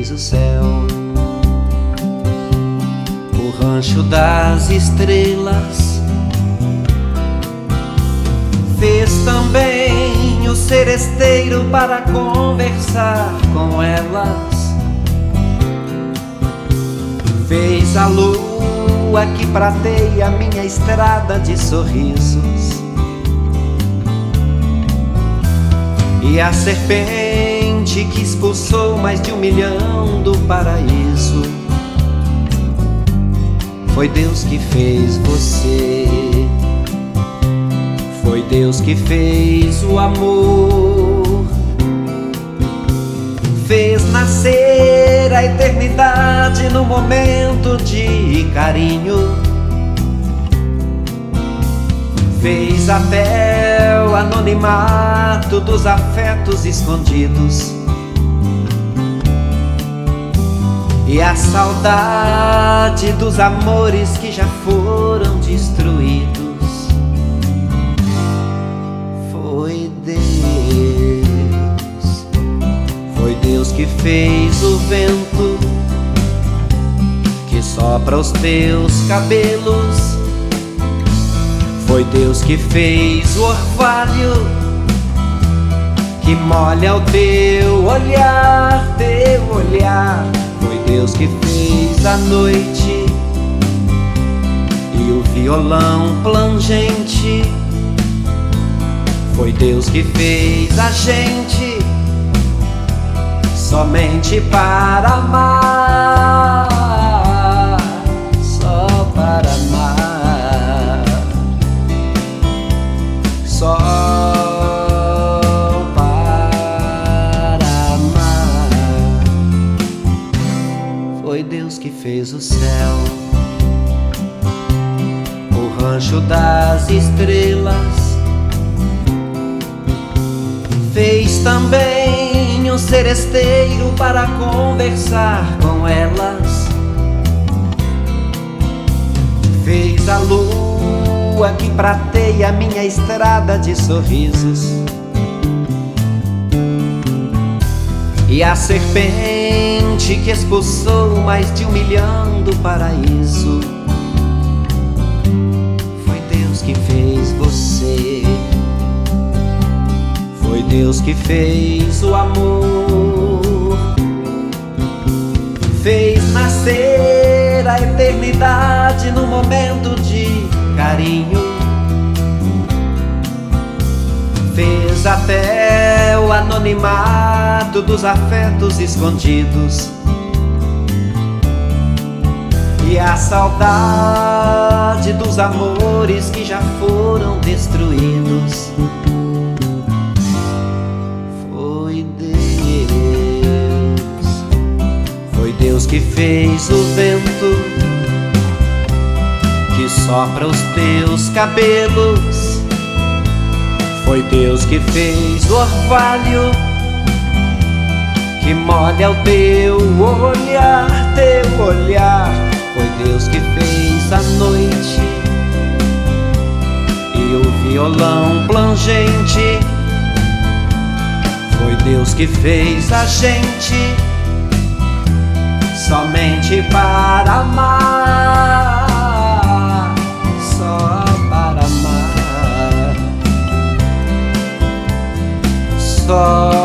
fez o céu, o rancho das estrelas. Fez também o seresteiro para conversar com elas. Fez a lua que prateia minha estrada de sorrisos, e a serpente que expulsou mais de 1 milhão do paraíso. Foi Deus que fez você, foi Deus que fez o amor. Fez nascer a eternidade no momento de carinho. Fez até o anonimato dos afetos escondidos, e a saudade dos amores que já foram destruídos. Foi Deus que fez o vento que sopra os teus cabelos. Foi Deus que fez o orvalho que molha o teu olhar, teu olhar. Foi Deus que fez a noite e o violão plangente. Foi Deus que fez a gente somente para amar, só para amar, só para amar. Foi Deus que fez o céu, o rancho das estrelas. Fez também um seresteiro para conversar com elas. Fez a lua que prateia minha estrada de sorrisos, e a serpente que expulsou mais de 1 milhão do paraíso. Foi Deus que fez você, foi Deus que fez o amor. Fez nascer a eternidade no momento de carinho. Fez até o anonimato dos afetos escondidos, e a saudade dos amores que já foram destruídos. Foi Deus que fez o vento que sopra os teus cabelos. Foi Deus que fez o orvalho que molha o teu olhar, teu olhar. Foi Deus que fez a noite e o violão plangente. Foi Deus que fez a gente somente para amar, só para amar, só